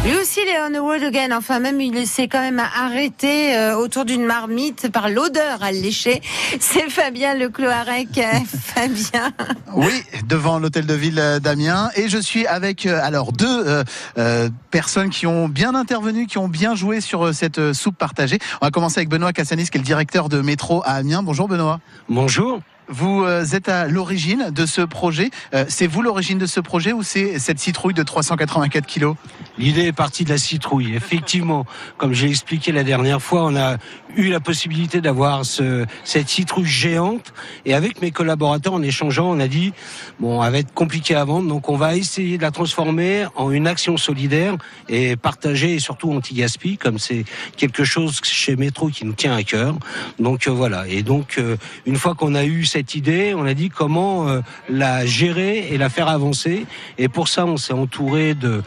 Lui aussi, il est on the road again. Enfin, même, il s'est quand même arrêté autour d'une marmite par l'odeur à lécher. C'est Fabien Lecloarec. Fabien. Oui, devant l'hôtel de ville d'Amiens. Et je suis avec deux personnes qui ont bien intervenu, qui ont bien joué sur cette soupe partagée. On va commencer avec Benoît Cassanis, qui est le directeur de métro à Amiens. Bonjour Benoît. Bonjour. Vous êtes à l'origine de ce projet. C'est vous l'origine de ce projet ou c'est cette citrouille de 384 kilos ? L'idée est partie de la citrouille. Effectivement, comme j'ai expliqué la dernière fois, on a eu la possibilité d'avoir cette citrouille géante. Et avec mes collaborateurs, en échangeant, on a dit, bon, elle va être compliquée à vendre, donc on va essayer de la transformer en une action solidaire et partagée et surtout anti-gaspi, comme c'est quelque chose chez Métro qui nous tient à cœur. Donc voilà. Et donc, une fois qu'on a eu cette idée, on a dit comment la gérer et la faire avancer. Et pour ça, on s'est entouré de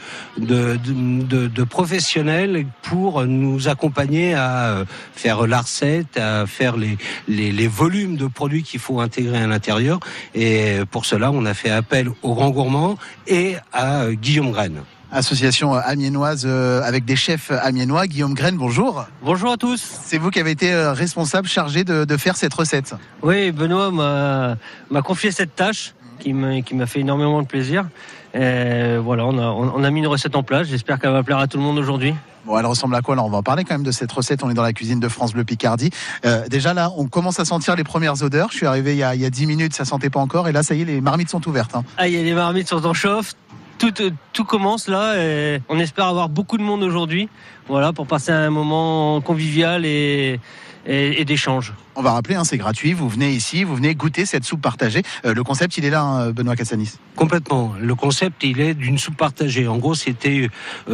professionnels pour nous accompagner à faire la recette, à faire les volumes de produits qu'il faut intégrer à l'intérieur. Et pour cela, on a fait appel aux grands gourmands et à Guillaume Graine. Association amiénoise avec des chefs amiénois. Guillaume Graine, bonjour. Bonjour à tous. C'est vous qui avez été responsable, chargé de faire cette recette. Oui, Benoît m'a confié cette tâche qui m'a fait énormément de plaisir. Et voilà, on a mis une recette en place. J'espère qu'elle va plaire à tout le monde aujourd'hui. Bon, elle ressemble à quoi là ? On va en parler quand même de cette recette. On est dans la cuisine de France Bleu Picardie. Déjà là, on commence à sentir les premières odeurs. Je suis arrivé il y a 10 minutes, ça sentait pas encore. Et là, ça y est, les marmites sont ouvertes. Ah, il y a les marmites sont en chauffe. Tout commence là et on espère avoir beaucoup de monde aujourd'hui, voilà, pour passer un moment convivial et d'échange. On va rappeler, c'est gratuit, vous venez ici, vous venez goûter cette soupe partagée. Le concept, il est là, Benoît Cassanis. Complètement. Le concept, il est d'une soupe partagée. En gros, c'était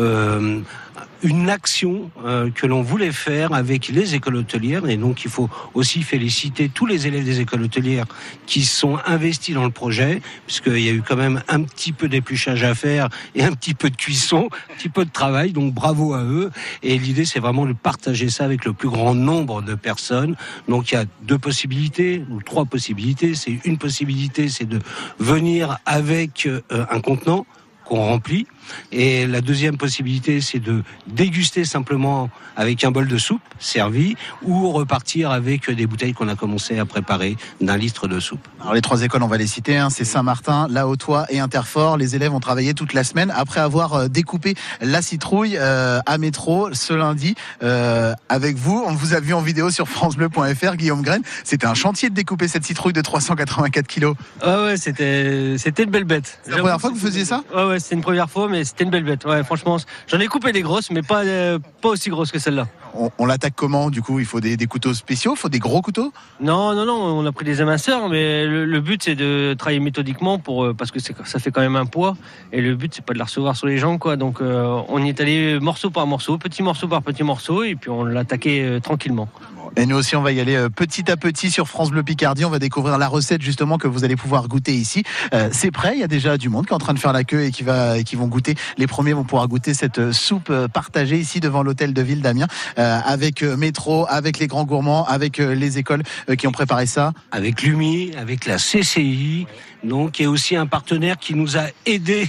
une action que l'on voulait faire avec les écoles hôtelières, et donc il faut aussi féliciter tous les élèves des écoles hôtelières qui sont investis dans le projet, puisqu'il y a eu quand même un petit peu d'épluchage à faire et un petit peu de cuisson, un petit peu de travail, donc bravo à eux. Et l'idée, c'est vraiment de partager ça avec le plus grand nombre de personnes. Donc il y a 2 possibilités ou 3 possibilités. C'est une possibilité, c'est de venir avec un contenant qu'on remplit. Et la deuxième possibilité, c'est de déguster simplement avec un bol de soupe servi ou repartir avec des bouteilles qu'on a commencé à préparer d'1 litre de soupe. Alors les 3 écoles, on va les citer, c'est Saint-Martin, La Haute-Oie et Interfort. Les élèves ont travaillé toute la semaine après avoir découpé la citrouille à Métro ce lundi avec vous. On vous a vu en vidéo sur francebleu.fr, Guillaume Graine. C'était un chantier de découper cette citrouille de 384 kilos. Ah ouais, c'était une belle bête. C'est la première fois que vous faisiez ça ? Ouais, c'était une première fois, mais c'était une belle bête. Ouais, franchement, j'en ai coupé des grosses, mais pas aussi grosses que celle-là. On l'attaque comment, du coup ? Il faut des couteaux spéciaux ? Il faut des gros couteaux ? Non, on a pris des éminceurs, mais le but, c'est de travailler méthodiquement parce que ça fait quand même un poids. Et le but, c'est pas de la recevoir sur les jambes, quoi. Donc, on y est allé morceau par morceau, petit morceau par petit morceau, et puis on l'a attaqué tranquillement. Et nous aussi, on va y aller petit à petit sur France Bleu Picardie. On va découvrir la recette justement que vous allez pouvoir goûter ici. C'est prêt, il y a déjà du monde qui est en train de faire la queue et qui vont goûter. Les premiers vont pouvoir goûter cette soupe partagée ici devant l'hôtel de ville d'Amiens avec Métro, avec les grands gourmands, avec les écoles qui ont préparé ça. Avec l'UMI, avec la CCI, donc, qui est aussi un partenaire qui nous a aidés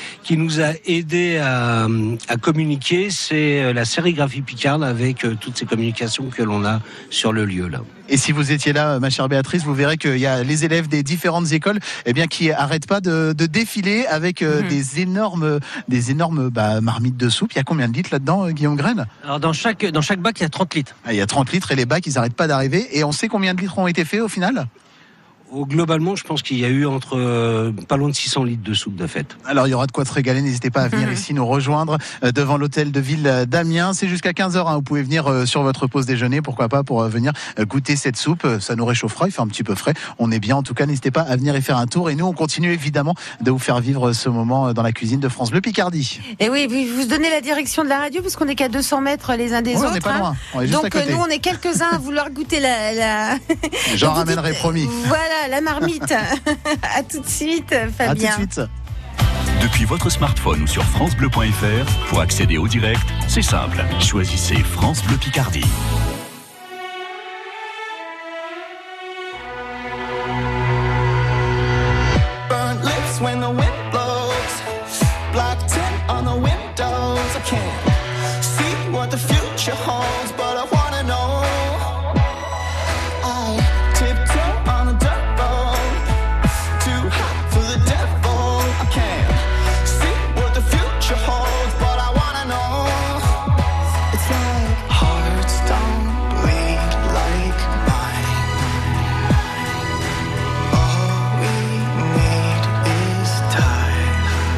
à communiquer, c'est la sérigraphie Picarde avec toutes ces communications que l'on a sur le lieu là. Et si vous étiez là, ma chère Béatrice, vous verrez qu'il y a les élèves des différentes écoles qui n'arrêtent pas de défiler avec des énormes marmites de soupe. Il y a combien de litres là-dedans, Guillaume Graine ? Alors dans chaque bac, il y a 30 litres. Il y a 30 litres et les bacs, ils n'arrêtent pas d'arriver. Et on sait combien de litres ont été faits au final ? Globalement, je pense qu'il y a eu entre pas loin de 600 litres de soupe de fête. Alors, il y aura de quoi se régaler. N'hésitez pas à venir ici nous rejoindre devant l'hôtel de ville d'Amiens. C'est jusqu'à 15h. Vous pouvez venir sur votre pause déjeuner, pourquoi pas, pour venir goûter cette soupe. Ça nous réchauffera. Il fait un petit peu frais. On est bien. En tout cas, n'hésitez pas à venir y faire un tour. Et nous, on continue évidemment de vous faire vivre ce moment dans la cuisine de France Bleu Picardie. Et oui, vous donnez la direction de la radio parce qu'on n'est qu'à 200 mètres les uns des autres. On n'est pas loin. On est juste donc à côté. Nous, on est quelques-uns à vouloir goûter la... J'en ramènerai, promis. Voilà, la marmite. À tout de suite, Fabien. À tout de suite. Depuis votre smartphone ou sur francebleu.fr, pour accéder au direct, c'est simple. Choisissez France Bleu Picardie. Burnt lips when the wind blows. Black tint on the windows. I can't future holds, but I wanna know. I tiptoe on the dirt road, too hot for the devil. I can't see what the future holds, but I wanna know. It's like hearts don't bleed like mine. All we need is time.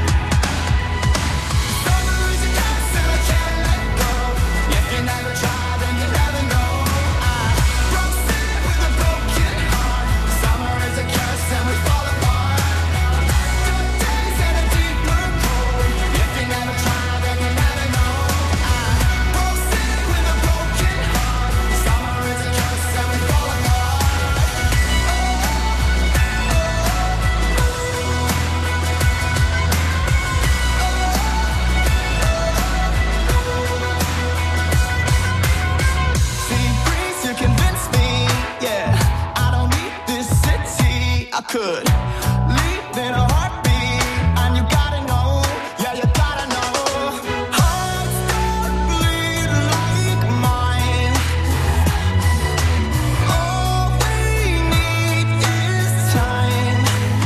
Summer is a curse and I can't let go. If you never try, then you never know. I broke city with a broken heart. Summer is a curse and we fall apart. Dark days and a deeper cold. If you never try, then you never know. I broke city with a broken heart. Summer is a curse and we fall apart. See, breeze, you convince me, yeah. I don't need this city. I could leave in a heartbeat, and you gotta know, yeah, you gotta know. Hearts don't bleed like mine. All we need is time.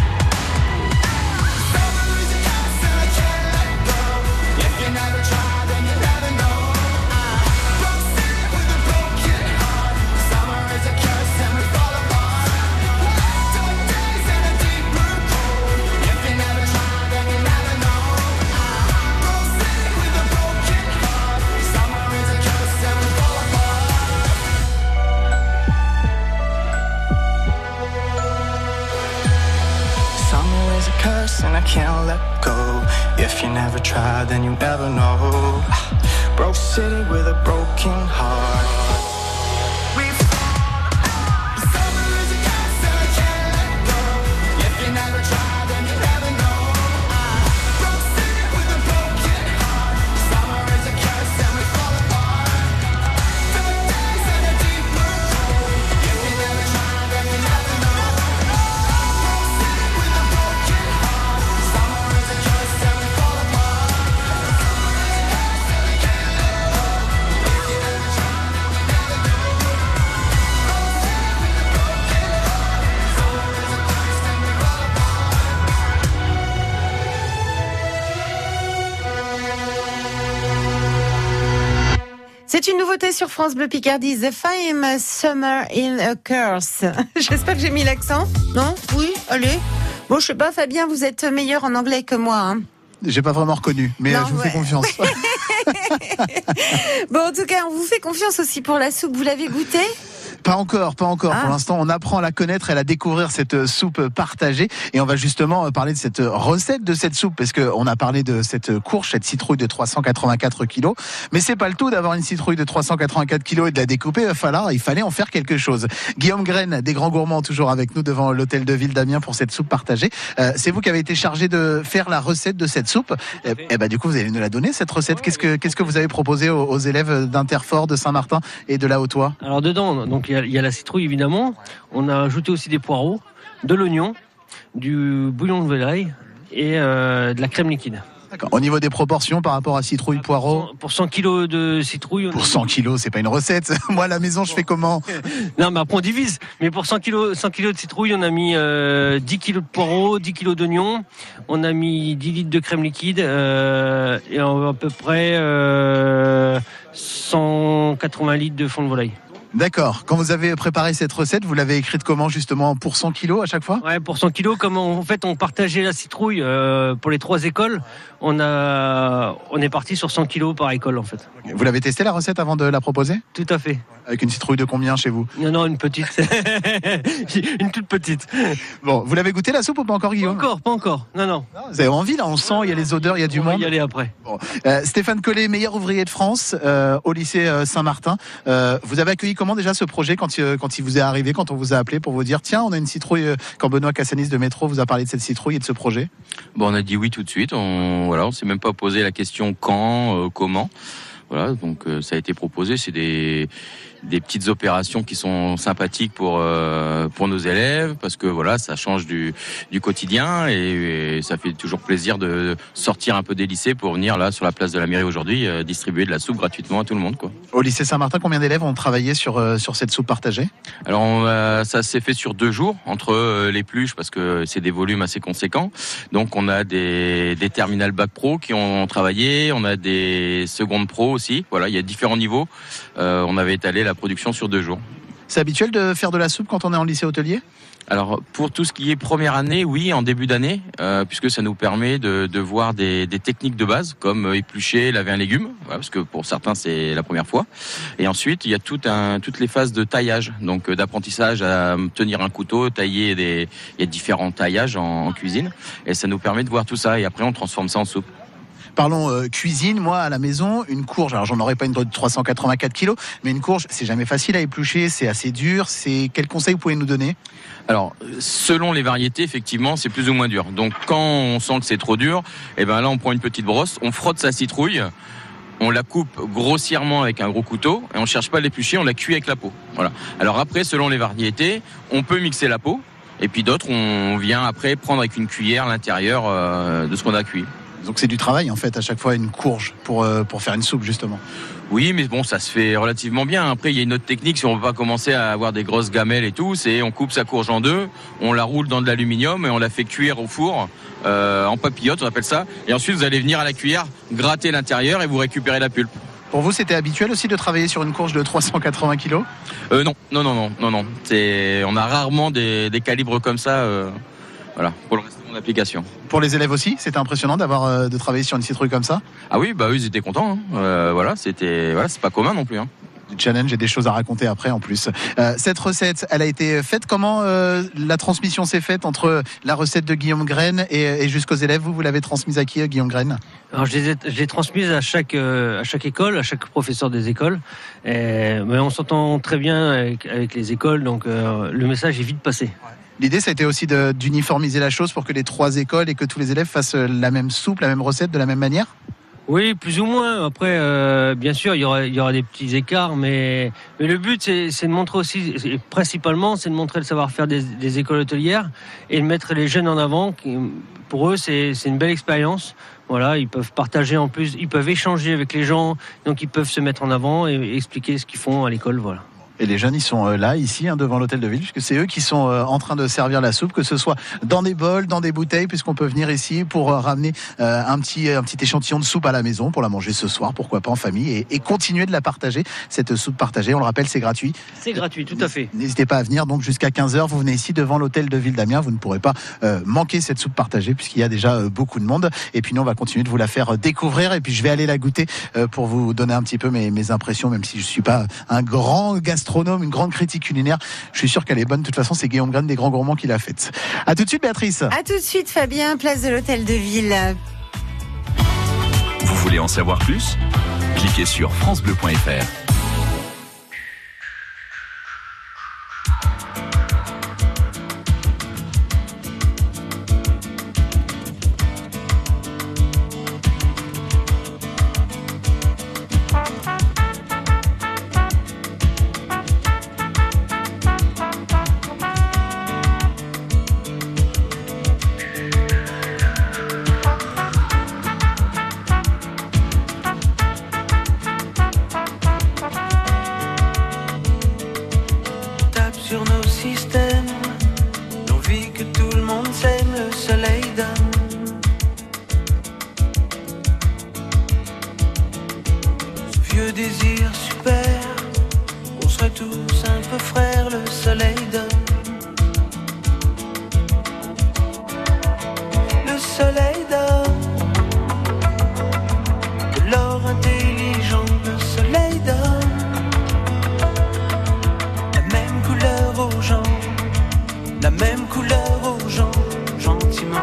Summer is a curse and I can't let go. If you never try, then you never know. I broke city with a broken heart. Summer is a curse and we fall apart. Dark days and a deeper cold. If you never try, then you never know. I broke city with a broken heart. Summer is a curse and we fall apart. Summer is a curse and I can't let go. If you never try, then you never know. Broke city with a broken heart. Summer is a curse and I can't let go. If you never try, then you never know. Broke city with a broken heart. Summer is a curse and we fall apart. Dark days and a deeper cold. If you never try, then you never know. Broke city with a broken heart. Summer is a curse and we fall apart. C'est une nouveauté sur France Bleu Picardie, The Famous Summer in a Curse. J'espère que j'ai mis l'accent. Non? Oui? Allez. Bon, je sais pas, Fabien, vous êtes meilleur en anglais que moi, hein. J'ai pas vraiment reconnu, mais Non, je vous ouais. fais confiance. Bon, en tout cas, on vous fait confiance aussi pour la soupe. Vous l'avez goûtée? Pas encore. Ah. Pour l'instant, on apprend à la connaître et à la découvrir, cette soupe partagée. Et on va justement parler de cette recette de cette soupe, parce qu'on a parlé de cette courge, cette citrouille de 384 kilos. Mais c'est pas le tout d'avoir une citrouille de 384 kilos et de la découper. Il fallait en faire quelque chose. Guillaume Graine, des Grands Gourmands, toujours avec nous devant l'hôtel de ville d'Amiens pour cette soupe partagée. C'est vous qui avez été chargé de faire la recette de cette soupe. Et bah, du coup, vous allez nous la donner, cette recette. Qu'est-ce que vous avez proposé aux élèves d'Interfort, de Saint-Martin et de la Haute-Oie? Alors dedans, donc il y a la citrouille évidemment. On a ajouté aussi des poireaux, de l'oignon, du bouillon de volaille et de la crème liquide. D'accord. Au niveau des proportions par rapport à citrouille, poireau? Pour 100 kilos de citrouille. Pour 100 kilos, c'est pas une recette. Moi, à la maison, je fais comment? Non, mais après on divise. Mais pour 100 kilos de citrouille, on a mis 10 kilos de poireaux, 10 kilos d'oignons. On a mis 10 litres de crème liquide et à peu près 180 litres de fond de volaille. D'accord. Quand vous avez préparé cette recette, vous l'avez écrite comment, justement, pour 100 kilos à chaque fois? Ouais, pour 100 kilos, comme en fait on partageait la citrouille pour les 3 écoles, on est parti sur 100 kilos par école en fait. Vous l'avez testé la recette avant de la proposer? Tout à fait. Avec une citrouille de combien chez vous? Non, une petite. Une toute petite. Bon, vous l'avez goûté la soupe ou pas encore, Guillaume? Pas encore. Non. Vous avez envie là, on sent, il y a les odeurs, il y a du On va monde. y aller après. Bon. Stéphane Collet, meilleur ouvrier de France au lycée Saint-Martin. Vous avez accueilli comment déjà ce projet quand il vous est arrivé, quand on vous a appelé pour vous dire tiens, on a une citrouille, quand Benoît Cassanis de Métro vous a parlé de cette citrouille et de ce projet? Bon, on a dit oui tout de suite. On s'est même pas posé la question quand, comment. Voilà, donc ça a été proposé. C'est des des petites opérations qui sont sympathiques pour nos élèves, parce que voilà, ça change du quotidien et ça fait toujours plaisir de sortir un peu des lycées pour venir là sur la place de la mairie aujourd'hui distribuer de la soupe gratuitement à tout le monde, quoi. Au lycée Saint-Martin, combien d'élèves ont travaillé sur cette soupe partagée? Alors ça s'est fait sur 2 jours entre les pluches, parce que c'est des volumes assez conséquents. Donc on a des terminales bac pro qui ont travaillé, on a des secondes pro aussi. Voilà, il y a différents niveaux. On avait étalé la production sur 2 jours. C'est habituel de faire de la soupe quand on est en lycée hôtelier? Alors pour tout ce qui est première année, oui, en début d'année, puisque ça nous permet de voir des techniques de base comme éplucher, laver un légume, voilà, parce que pour certains c'est la première fois. Et ensuite il y a toutes les phases de taillage, donc d'apprentissage à tenir un couteau, tailler il y a différents taillages en cuisine, et ça nous permet de voir tout ça. Et après on transforme ça en soupe. Parlons cuisine. Moi, à la maison, une courge, alors j'en aurais pas une de 384 kilos, mais une courge, c'est jamais facile à éplucher, c'est assez dur. Quel conseil vous pouvez nous donner? Alors, selon les variétés, effectivement, c'est plus ou moins dur. Donc, quand on sent que c'est trop dur, eh ben là, on prend une petite brosse, on frotte sa citrouille, on la coupe grossièrement avec un gros couteau, et on cherche pas à l'éplucher, on la cuit avec la peau. Voilà. Alors après, selon les variétés, on peut mixer la peau, et puis d'autres, on vient après prendre avec une cuillère l'intérieur de ce qu'on a cuit. Donc c'est du travail en fait à chaque fois une courge pour faire une soupe justement. Oui, mais bon, ça se fait relativement bien. Après, il y a une autre technique, si on veut pas commencer à avoir des grosses gamelles et tout, c'est on coupe sa courge en 2, on la roule dans de l'aluminium et on la fait cuire au four en papillote, on appelle ça. Et ensuite, vous allez venir à la cuillère gratter l'intérieur et vous récupérez la pulpe. Pour vous, c'était habituel aussi de travailler sur une courge de 380 kilos? Non. On a rarement des calibres comme ça. Voilà, pour le reste de mon application. Pour les élèves aussi, c'était impressionnant de travailler sur une citrouille comme ça? Ah oui, bah eux, ils étaient contents. Voilà, c'est pas commun non plus. Du challenge et des choses à raconter après en plus. Cette recette, elle a été faite comment? La transmission s'est faite entre la recette de Guillaume Graine et jusqu'aux élèves. Vous l'avez transmise à qui, Guillaume Graine? Alors je l'ai transmise à chaque école, à chaque professeur des écoles. Mais on s'entend très bien avec les écoles, donc le message est vite passé. L'idée, ça a été aussi d'uniformiser la chose pour que les 3 écoles et que tous les élèves fassent la même soupe, la même recette, de la même manière? Oui, plus ou moins. Après, bien sûr, il y aura des petits écarts, mais le but, c'est de montrer aussi, principalement, c'est de montrer le savoir-faire des écoles hôtelières et de mettre les jeunes en avant. Pour eux, c'est une belle expérience. Voilà, ils peuvent partager en plus, ils peuvent échanger avec les gens, donc ils peuvent se mettre en avant et expliquer ce qu'ils font à l'école. Voilà. Et les jeunes, ils sont là, ici, devant l'hôtel de ville, puisque c'est eux qui sont en train de servir la soupe, que ce soit dans des bols, dans des bouteilles, puisqu'on peut venir ici pour ramener un petit échantillon de soupe à la maison, pour la manger ce soir, pourquoi pas en famille, et continuer de la partager, cette soupe partagée. On le rappelle, c'est gratuit. C'est gratuit, tout à fait. N'hésitez pas à venir, donc jusqu'à 15h, vous venez ici devant l'hôtel de ville d'Amiens, vous ne pourrez pas manquer cette soupe partagée, puisqu'il y a déjà beaucoup de monde. Et puis nous, on va continuer de vous la faire découvrir, et puis je vais aller la goûter pour vous donner un petit peu mes impressions, même si je suis pas un grand gastronome, une grande critique culinaire. Je suis sûr qu'elle est bonne. De toute façon, c'est Guillaume Graine des Grands Gourmands qui l'a faite. À tout de suite, Béatrice. À tout de suite, Fabien, place de l'hôtel de ville. Vous voulez en savoir plus? Cliquez sur francebleu.fr. Sur nos systèmes, l'envie que tout le monde s'aime, le soleil donne. Ce vieux désir super, on serait tous un peu frères, le soleil donne. Le soleil donne de l'or intelligent, le soleil donne la même couleur aux gens, gentiment.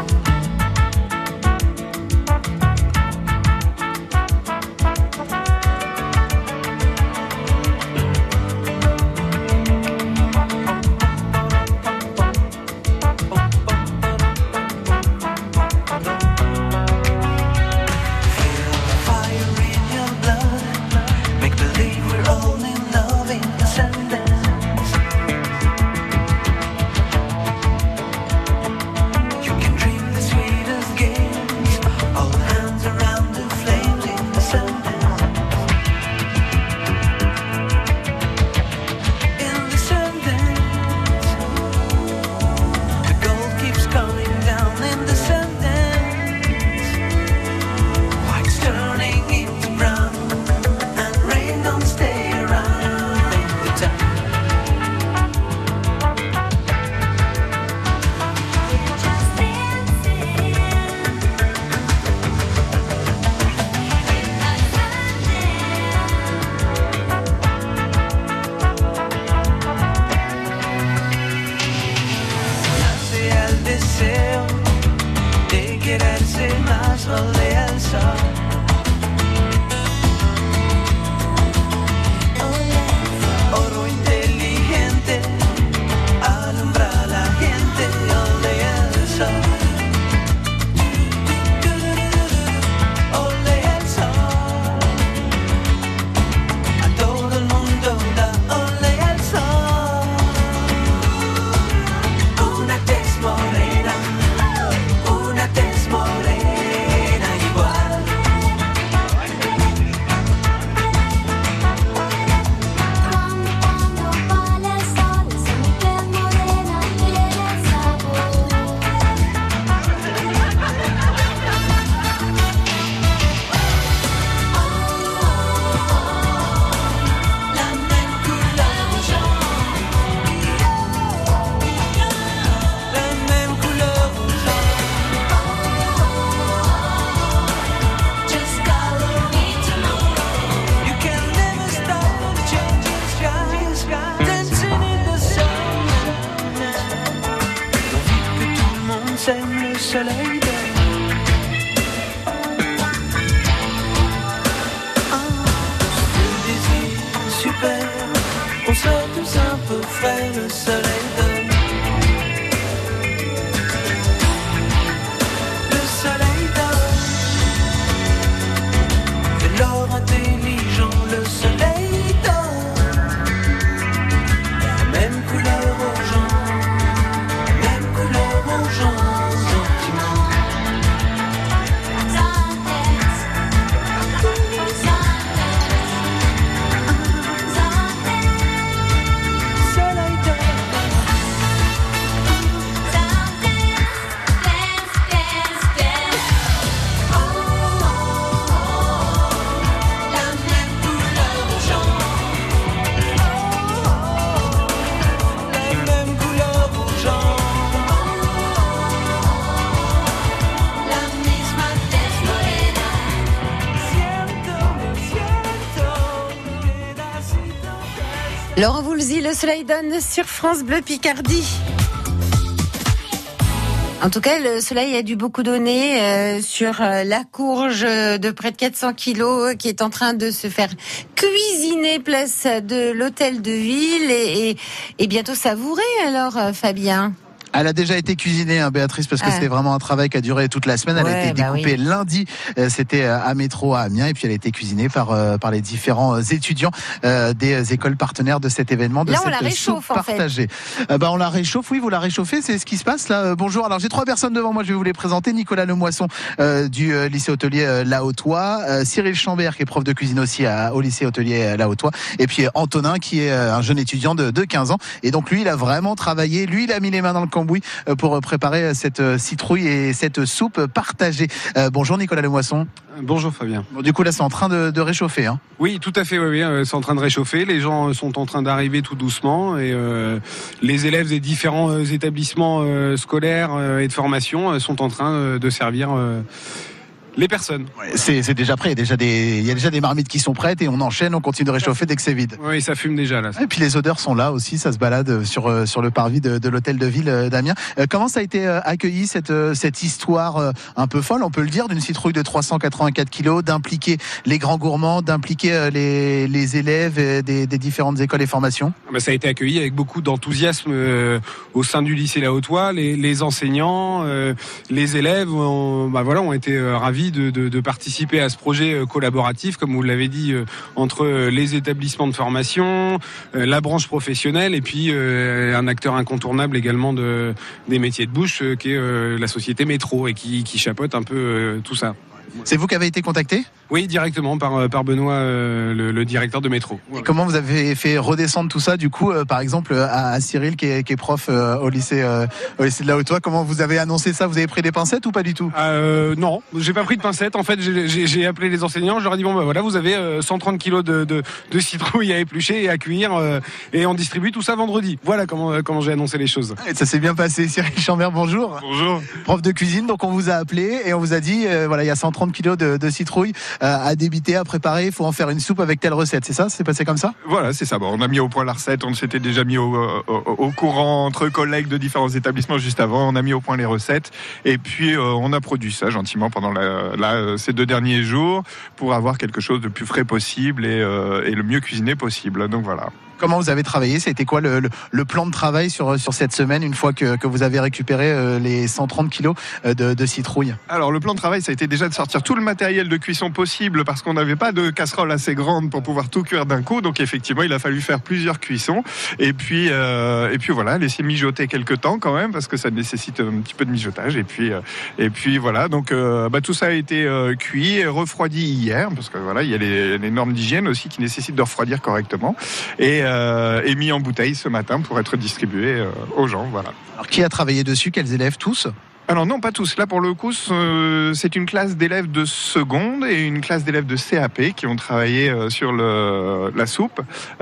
soleil dort. Ce désir super, on soit tous un peu frères, le soleil donne. Le soleil donne. Fais l'or intelligent, le soleil donne. La même couleur aux gens, la même couleur aux gens, gentiment. Soleil donne. La même couleur aux gens. La même couleur aux gens. La misma tez morena. Siento, pedacito. Laurent Voulzy, le soleil donne sur France Bleu Picardie. En tout cas, le soleil a dû beaucoup donner sur la courge de près de 400 kilos qui est en train de se faire cuisiner place de l'hôtel de ville et bientôt savourer alors, Fabien. Elle a déjà été cuisinée, hein, Béatrice, parce que c'est vraiment un travail qui a duré toute la semaine. Elle a été découpée lundi, c'était à Métro à Amiens, et puis elle a été cuisinée par les différents étudiants des écoles partenaires de cet événement, de là, on cette la réchauffe, soupe partagée. On la réchauffe, oui, vous la réchauffez, c'est ce qui se passe là. Bonjour, alors j'ai 3 personnes devant moi, je vais vous les présenter. Nicolas Lemoisson du lycée hôtelier La Haute-Oie, Cyril Chambert qui est prof de cuisine aussi au lycée hôtelier La Haute-Oie, et puis Antonin qui est un jeune étudiant de 15 ans. Et donc lui, il a vraiment travaillé, lui, il a mis les mains dans le cambouis pour préparer cette citrouille et cette soupe partagée. Bonjour Nicolas Lemoisson. Bonjour Fabien. Bon, du coup là c'est en train de réchauffer. Hein. Oui, tout à fait, oui, c'est en train de réchauffer. Les gens sont en train d'arriver tout doucement et les élèves des différents établissements scolaires et de formation sont en train de servir les personnes. Ouais, c'est déjà prêt, il y a déjà des marmites qui sont prêtes et on enchaîne, on continue de réchauffer dès que c'est vide. Oui, ça fume déjà là. Et puis les odeurs sont là aussi, ça se balade sur le parvis de l'hôtel de ville d'Amiens. Comment ça a été accueilli cette histoire un peu folle, on peut le dire, d'une citrouille de 384 kilos, d'impliquer les grands gourmands, d'impliquer les élèves des différentes écoles et formations? Ça a été accueilli avec beaucoup d'enthousiasme au sein du lycée La Haute-Oie. Les enseignants, les élèves ont été ravis de participer à ce projet collaboratif, comme vous l'avez dit, entre les établissements de formation, la branche professionnelle et puis un acteur incontournable également des métiers de bouche qui est la société Métro et qui chapeaute un peu tout ça. C'est vous qui avez été contacté ? Oui, directement par Benoît, le directeur de Métro. Et comment vous avez fait redescendre tout ça, du coup, par exemple, à Cyril, qui est prof au lycée de La Haute-Oie? Comment vous avez annoncé ça? Vous avez pris des pincettes ou pas du tout? Non, j'ai pas pris de pincettes. En fait, j'ai appelé les enseignants. Je leur ai dit voilà, vous avez 130 kilos de citrouilles à éplucher et à cuire, et on distribue tout ça vendredi. Voilà comment j'ai annoncé les choses. Et ça s'est bien passé. Cyril Chambert, bonjour. Bonjour. Prof de cuisine, donc on vous a appelé et on vous a dit voilà, il y a 130 kilos de citrouilles à débiter, à préparer, il faut en faire une soupe avec telle recette, c'est ça? C'est passé comme ça? Voilà, c'est ça. Bon, on a mis au point la recette, on s'était déjà mis au courant entre collègues de différents établissements juste avant, on a mis au point les recettes et puis on a produit ça gentiment pendant ces 2 derniers jours pour avoir quelque chose de plus frais possible et le mieux cuisiné possible. Donc voilà. Comment vous avez travaillé? C'était quoi le plan de travail sur cette semaine, une fois que vous avez récupéré les 130 kilos de citrouilles? Alors le plan de travail, ça a été déjà de sortir tout le matériel de cuisson possible parce qu'on n'avait pas de casserole assez grande pour pouvoir tout cuire d'un coup. Donc effectivement, il a fallu faire plusieurs cuissons et puis voilà, laisser mijoter quelques temps quand même parce que ça nécessite un petit peu de mijotage. Et puis voilà, donc tout ça a été cuit et refroidi hier parce que voilà, il y a les normes d'hygiène aussi qui nécessitent de refroidir correctement et mis en bouteille ce matin pour être distribué aux gens. Voilà. Alors qui a travaillé dessus? Quels élèves? Tous? Alors non, pas tous. Là, pour le coup, c'est une classe d'élèves de seconde et une classe d'élèves de CAP qui ont travaillé sur la soupe.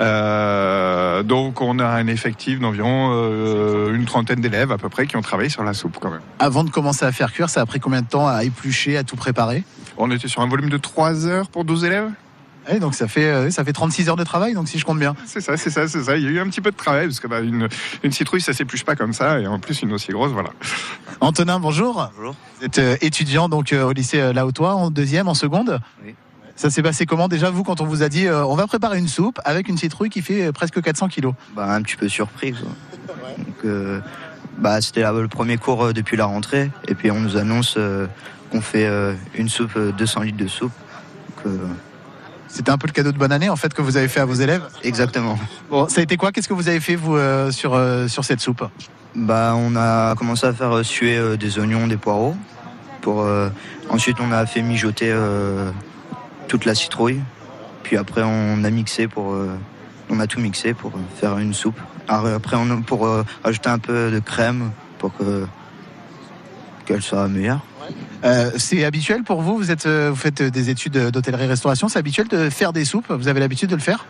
Donc, on a un effectif d'environ une trentaine d'élèves à peu près qui ont travaillé sur la soupe quand même. Avant de commencer à faire cuire, ça a pris combien de temps à éplucher, à tout préparer? On était sur un volume de 3 heures pour 12 élèves. Et donc ça fait 36 heures de travail, donc si je compte bien. C'est ça. Il y a eu un petit peu de travail parce que une citrouille, ça s'épluche pas comme ça, et en plus une aussi grosse, voilà. Antonin, bonjour. Bonjour. Vous êtes étudiant donc au lycée La Haute-Oie, en deuxième, en seconde. Oui. Ça s'est passé comment déjà vous quand on vous a dit on va préparer une soupe avec une citrouille qui fait presque 400 kilos? Un petit peu surpris, quoi. Donc, c'était le premier cours depuis la rentrée, et puis on nous annonce qu'on fait une soupe, 200 litres de soupe. Donc, c'était un peu le cadeau de bonne année en fait que vous avez fait à vos élèves? Exactement. Bon, ça a été quoi? Qu'est-ce que vous avez fait vous sur cette soupe? On a commencé à faire suer des oignons, des poireaux. Ensuite, on a fait mijoter toute la citrouille. Puis après, on a tout mixé pour faire une soupe. Après, pour ajouter un peu de crème pour qu'elle soit meilleure. C'est habituel pour vous? Vous faites des études d'hôtellerie-restauration. C'est habituel de faire des soupes? Vous avez l'habitude de le faire?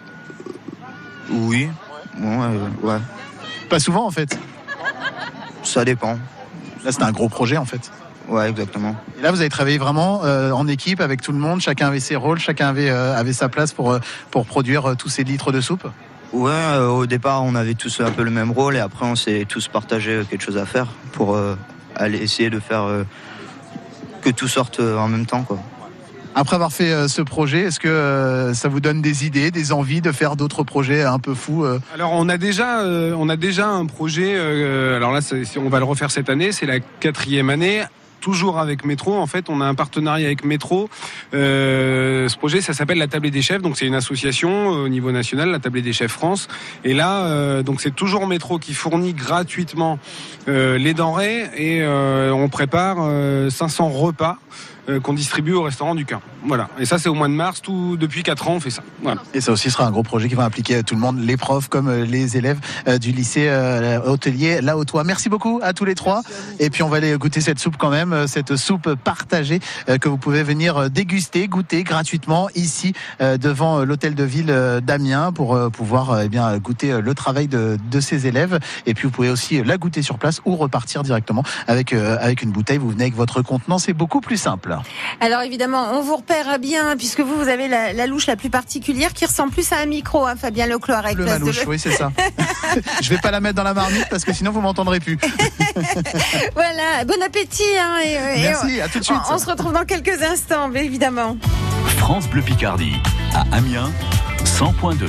Oui. Ouais. Pas souvent en fait? Ça dépend. Là, c'était un gros projet en fait. Ouais, exactement. Et là, vous avez travaillé vraiment en équipe avec tout le monde. Chacun avait ses rôles, chacun avait sa place pour produire tous ces litres de soupe. Ouais, au départ, on avait tous un peu le même rôle, et après, on s'est tous partagé quelque chose à faire pour aller essayer de faire que tout sorte en même temps, quoi. Après avoir fait ce projet, est-ce que ça vous donne des idées, des envies de faire d'autres projets un peu fous? Alors on a déjà un projet. Alors là, on va le refaire cette année. C'est la 4e année. Toujours avec Métro, en fait, on a un partenariat avec Métro. Ce projet, ça s'appelle la Tablée des Chefs. Donc, c'est une association au niveau national, la Tablée des Chefs France. Et là, donc c'est toujours Métro qui fournit gratuitement les denrées, et on prépare 500 repas qu'on distribue au restaurant du Quin. Voilà. Et ça, c'est au mois de mars. Depuis 4 ans, on fait ça. Voilà. Et ça aussi sera un gros projet qui va impliquer tout le monde, les profs comme les élèves du lycée hôtelier La Haute-Oie. Merci beaucoup à tous les trois. Et puis on va aller goûter cette soupe quand même, cette soupe partagée que vous pouvez venir déguster, goûter gratuitement ici devant l'hôtel de ville d'Amiens pour pouvoir goûter le travail de ces élèves. Et puis vous pouvez aussi la goûter sur place ou repartir directement avec une bouteille. Vous venez avec votre contenant, c'est beaucoup plus simple. Alors évidemment, on vous repère bien puisque vous avez la louche la plus particulière qui ressemble plus à un micro, hein, Fabien Lecloire avec le malouche, oui, c'est ça. Je vais pas la mettre dans la marmite parce que sinon vous m'entendrez plus. Voilà, bon appétit. Hein, merci, à tout de suite. On se retrouve dans quelques instants, évidemment. France Bleu Picardie, à Amiens, 100.2.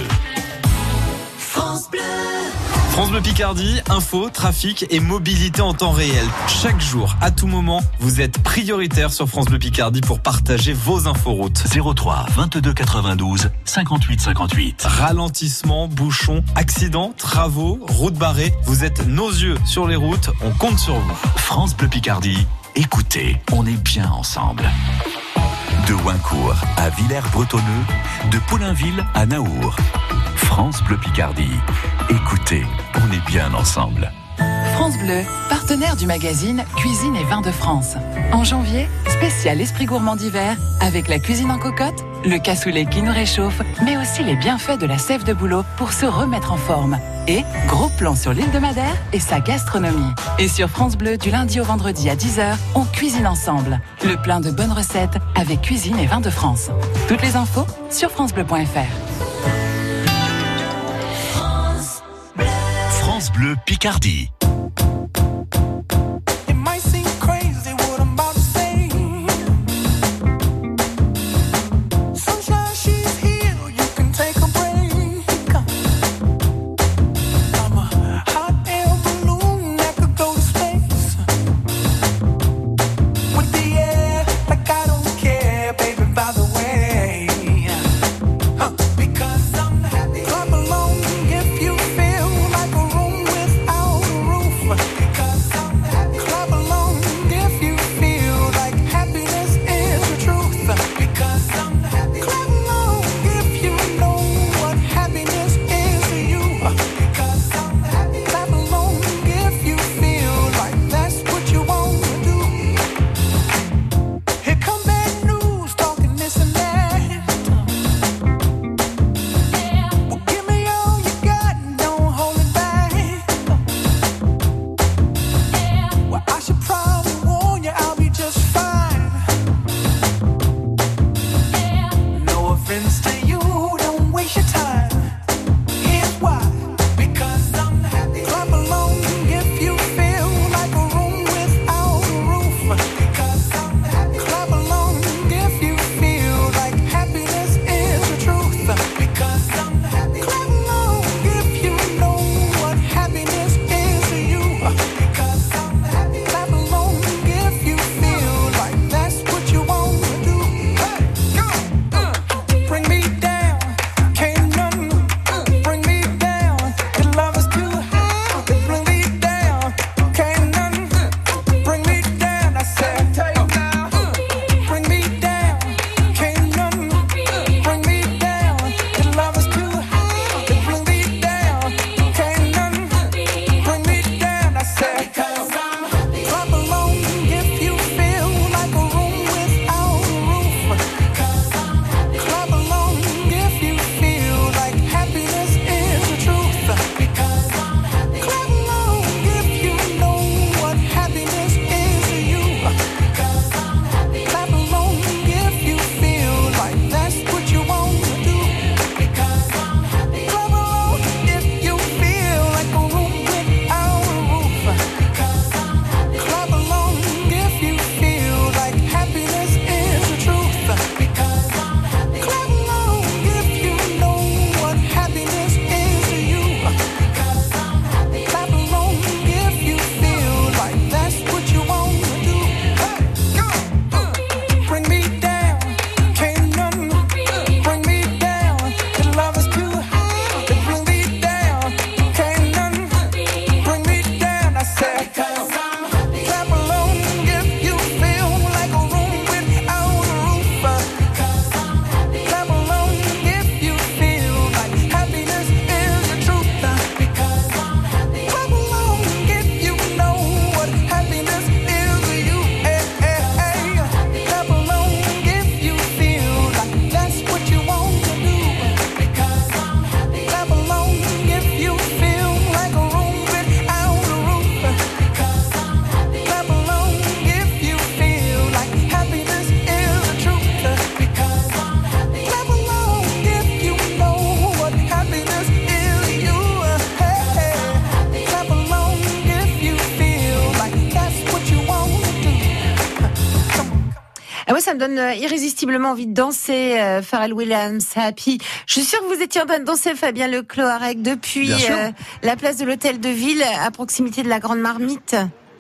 France Bleu. France Bleu Picardie, info, trafic et mobilité en temps réel. Chaque jour, à tout moment, vous êtes prioritaire sur France Bleu Picardie pour partager vos inforoutes. 03 22 92 58 58. Ralentissement, bouchons, accidents, travaux, routes barrées. Vous êtes nos yeux sur les routes, on compte sur vous. France Bleu Picardie, écoutez, on est bien ensemble. De Wincourt à Villers-Bretonneux, de Poulainville à Naour. France Bleu Picardie, écoutez, on est bien ensemble. France Bleu, partenaire du magazine Cuisine et Vins de France. En janvier, spécial esprit gourmand d'hiver avec la cuisine en cocotte, le cassoulet qui nous réchauffe, mais aussi les bienfaits de la sève de bouleau pour se remettre en forme. Et gros plan sur l'île de Madère et sa gastronomie. Et sur France Bleu, du lundi au vendredi à 10h, on cuisine ensemble. Le plein de bonnes recettes avec Cuisine et Vins de France. Toutes les infos sur francebleu.fr. France Bleu Picardie. Clap along if you feel like a room without a roof. happens to you. Don't waste your time. Here's why. Because I'm happy. Clap along if you feel like a room without a roof. Because I'm happy. Clap along if you feel like happiness is the truth. Because I'm happy. Clap along if you know what happiness is to you. Because I'm happy. Clap along if you feel like that's what you want to do. Hey, go! Bring me down, can't none bring me down. Your love is too high. Bring me down, can't none bring me down. I said, bring me down, can't none bring me down. Your love is too high. Bring me down, can't none bring me down. I said, clap along if you feel like a room without a roof. Clap along if you feel like happiness is the truth. Clap along if you know what happiness is to you. Clap along if you feel like that's what you want to do. Clap along if you feel like a room without a roof. Clap along if you feel like happiness is the truth. Clap along if you know what happiness is to you. Clap along if you feel like that's what you want to do. Hey, go! Bring me down, can't none bring me down. Your love is too high. Bring me down, can't none bring me down. I said, clap along if you feel like a room without a roof. Clap along if you feel like happiness is the truth. Clap along if you know what happiness is to you. Clap along if you feel like that's what you want to do. Clap along if you feel like a room without a roof. Clap along if you feel like happiness is the truth. Clap along if you know what happiness is to you. Clap along if you feel like that's what you want to do. Ah ouais, ça me donne irrésistiblement envie de danser, Pharrell Williams, Happy. Je suis sûre que vous étiez en train de danser, Fabien Lecloarec, depuis Bien sûr. la place de l'Hôtel de Ville, à proximité de la Grande Marmite.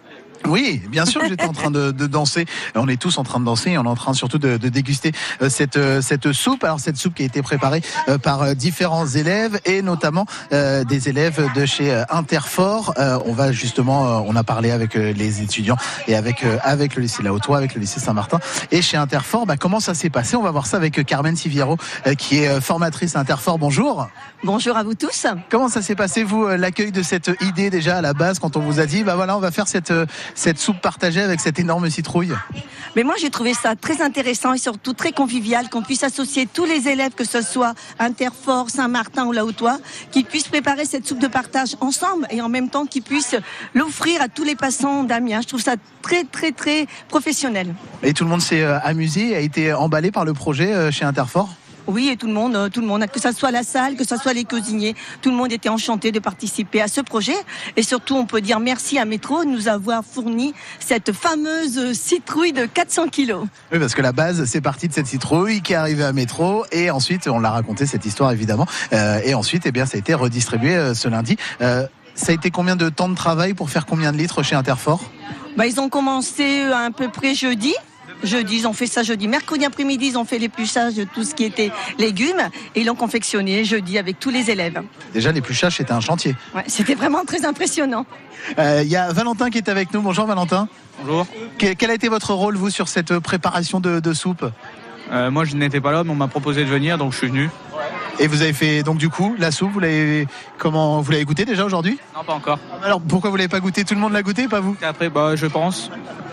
Oui, bien sûr que j'étais en train de danser. On est tous en train de danser et on est en train surtout de déguster cette soupe. Alors cette soupe qui a été préparée par différents élèves et notamment des élèves de chez Interfort. On va justement, on a parlé avec les étudiants et avec le lycée La Haute-Oie, avec le lycée Saint-Martin et chez Interfort. Comment ça s'est passé? On va voir ça avec Carmen Siviero qui est formatrice à Interfort. Bonjour. Bonjour à vous tous. Comment ça s'est passé, vous, l'accueil de cette idée déjà à la base quand on vous a dit, voilà, on va faire cette soupe partagée avec cette énorme citrouille? Mais moi, j'ai trouvé ça très intéressant et surtout très convivial qu'on puisse associer tous les élèves, que ce soit Interfort, Saint-Martin ou La Haute-Oie, qui puissent préparer cette soupe de partage ensemble et en même temps qu'ils puissent l'offrir à tous les passants d'Amiens. Je trouve ça très, très, très professionnel. Et tout le monde s'est amusé, a été emballé par le projet chez Interfort? Oui, et tout le monde, que ce soit la salle, que ce soit les cuisiniers, tout le monde était enchanté de participer à ce projet. Et surtout, on peut dire merci à Métro de nous avoir fourni cette fameuse citrouille de 400 kilos. Oui, parce que la base, c'est parti de cette citrouille qui est arrivée à Métro. Et ensuite, on l'a raconté, cette histoire, évidemment. Et ensuite, ça a été redistribué ce lundi. Ça a été combien de temps de travail pour faire combien de litres chez Interfort? Ils ont commencé à peu près jeudi. Ils ont fait ça jeudi. Mercredi après-midi, ils ont fait l'épluchage de tout ce qui était légumes et ils l'ont confectionné jeudi avec tous les élèves. Déjà, l'épluchage, c'était un chantier. Ouais, c'était vraiment très impressionnant. Il y a Valentin qui est avec nous. Bonjour Valentin. Bonjour. Quel a été votre rôle, vous, sur cette préparation de soupe? Moi, je n'étais pas là, mais on m'a proposé de venir, donc je suis venu. Et vous avez fait, donc du coup, la soupe, vous l'avez goûté déjà aujourd'hui? Non, pas encore. Alors, pourquoi vous l'avez pas goûté? Tout le monde l'a goûté, pas vous? Après, je pense.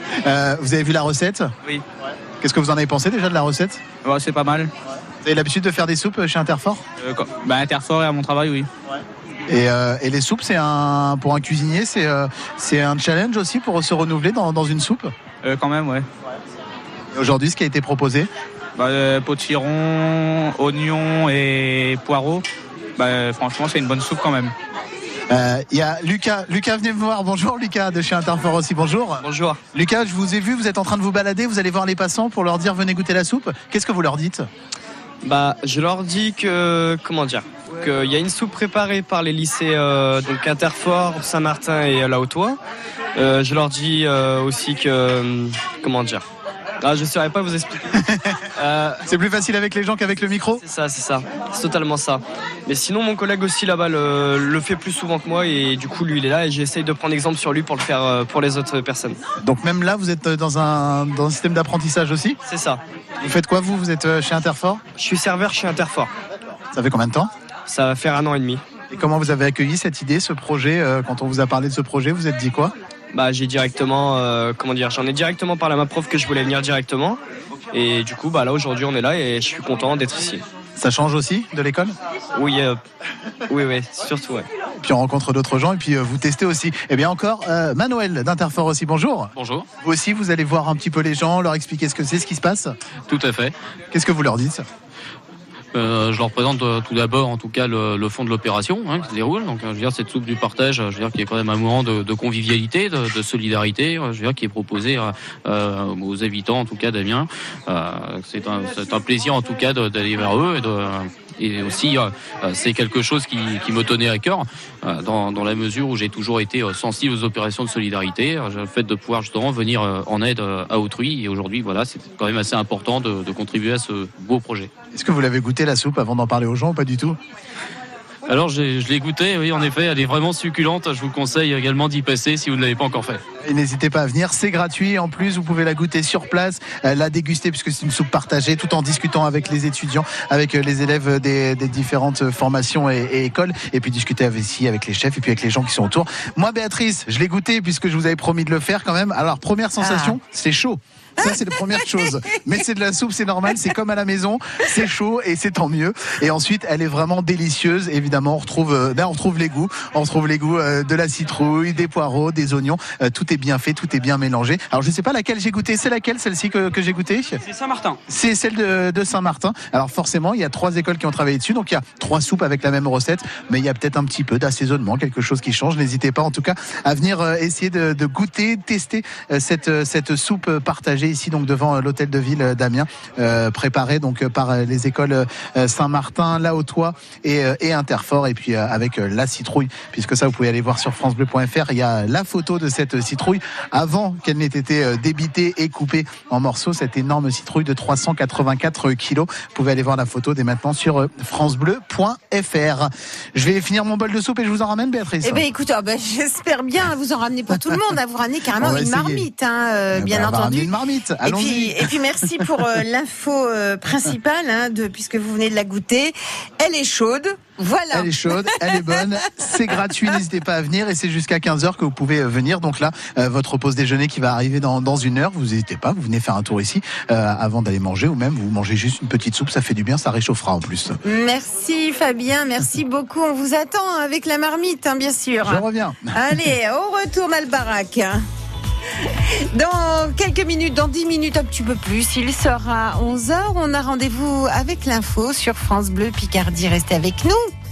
Vous avez vu la recette? Oui. Qu'est-ce que vous en avez pensé déjà de la recette? C'est pas mal. Vous avez l'habitude de faire des soupes chez Interfort? Interfort et à mon travail, oui. Et les soupes, pour un cuisinier, c'est un challenge aussi pour se renouveler dans une soupe? Quand même, ouais. Et aujourd'hui, ce qui a été proposé? Potiron, oignons et poireaux. Franchement, c'est une bonne soupe quand même. Il y a Lucas. Lucas, venez me voir. Bonjour Lucas de chez Interfort aussi. Bonjour. Bonjour. Lucas, je vous ai vu, vous êtes en train de vous balader, vous allez voir les passants pour leur dire venez goûter la soupe. Qu'est-ce que vous leur dites ? Je leur dis que, qu'il y a une soupe préparée par les lycées donc Interfort, Saint-Martin et La Haute-Oie. Je leur dis aussi que, je ne saurais pas vous expliquer. C'est plus facile avec les gens qu'avec le micro ? C'est ça. C'est totalement ça. Mais sinon, mon collègue aussi là-bas le fait plus souvent que moi et du coup, lui, il est là et j'essaye de prendre exemple sur lui pour le faire pour les autres personnes. Donc même là, vous êtes dans un système d'apprentissage aussi ? C'est ça. Vous faites quoi, vous êtes chez Interfort ? Je suis serveur chez Interfort. Ça fait combien de temps ? Ça va faire 1 an et demi. Et comment vous avez accueilli cette idée, ce projet ? Quand on vous a parlé de ce projet, vous êtes dit quoi ? J'ai directement, j'en ai directement parlé à ma prof que je voulais venir directement. Et du coup, là aujourd'hui, on est là et je suis content d'être ici. Ça change aussi de l'école ? Oui, surtout, ouais. Puis on rencontre d'autres gens et puis vous testez aussi. Et bien encore, Manuel d'Interfort aussi, bonjour. Bonjour. Vous aussi, vous allez voir un petit peu les gens, leur expliquer ce que c'est, ce qui se passe ? Tout à fait. Qu'est-ce que vous leur dites ? Je leur présente tout d'abord, en tout cas, le fond de l'opération qui se déroule. Donc, cette soupe du partage, qui est quand même un moment de convivialité, de solidarité, qui est proposé aux habitants, en tout cas d'Amiens. C'est un plaisir, en tout cas, d'aller vers eux et aussi c'est quelque chose qui me tenait à cœur dans la mesure où j'ai toujours été sensible aux opérations de solidarité, le fait de pouvoir justement venir en aide à autrui et aujourd'hui c'est quand même assez important de contribuer à ce beau projet. Est-ce que vous l'avez goûté la soupe avant d'en parler aux gens ou pas du tout ? Alors je l'ai goûté, oui en effet, elle est vraiment succulente, je vous conseille également d'y passer si vous ne l'avez pas encore fait. Et n'hésitez pas à venir, c'est gratuit, en plus vous pouvez la goûter sur place, la déguster puisque c'est une soupe partagée tout en discutant avec les étudiants, avec les élèves des différentes formations et écoles et puis discuter aussi avec les chefs et puis avec les gens qui sont autour. Moi Béatrice, je l'ai goûté puisque je vous avais promis de le faire quand même. Alors première sensation, c'est chaud. Ça c'est la première chose. Mais c'est de la soupe, c'est normal, c'est comme à la maison, c'est chaud et c'est tant mieux. Et ensuite, elle est vraiment délicieuse. Évidemment, on retrouve les goûts. On retrouve les goûts de la citrouille, des poireaux, des oignons. Tout est bien fait, tout est bien mélangé. Alors je sais pas laquelle j'ai goûté. C'est laquelle, celle-ci que j'ai goûté ? C'est Saint-Martin. C'est celle de Saint-Martin. Alors forcément, il y a 3 écoles qui ont travaillé dessus. Donc il y a 3 soupes avec la même recette. Mais il y a peut-être un petit peu d'assaisonnement, quelque chose qui change. N'hésitez pas en tout cas à venir essayer de goûter, tester cette soupe partagée ici donc devant l'hôtel de ville d'Amiens, préparée donc par les écoles Saint-Martin, La Haute-Oie et Interfort, et puis avec la citrouille, puisque ça vous pouvez aller voir sur francebleu.fr. Il y a la photo de cette citrouille avant qu'elle n'ait été débitée et coupée en morceaux, cette énorme citrouille de 384 kilos. Vous pouvez aller voir la photo dès maintenant sur francebleu.fr. Je vais finir mon bol de soupe et je vous en ramène, Béatrice. Eh bien écoute, j'espère bien vous en ramener pour tout le monde, vous ramener carrément une marmite, bien entendu. Une marmite. Et puis merci pour l'info principale, puisque vous venez de la goûter. Elle est chaude. Voilà. Elle est chaude, elle est bonne, c'est gratuit, n'hésitez pas à venir et c'est jusqu'à 15h que vous pouvez venir. Donc là, votre pause déjeuner qui va arriver dans 1 heure, vous n'hésitez pas, vous venez faire un tour ici avant d'aller manger ou même vous mangez juste une petite soupe, ça fait du bien, ça réchauffera en plus. Merci Fabien, merci beaucoup. On vous attend avec la marmite, bien sûr. Je reviens. Allez, on retourne à le baraque. Dans quelques minutes, dans 10 minutes, un petit peu plus, il sera 11h. On a rendez-vous avec l'info sur France Bleu Picardie. Restez avec nous.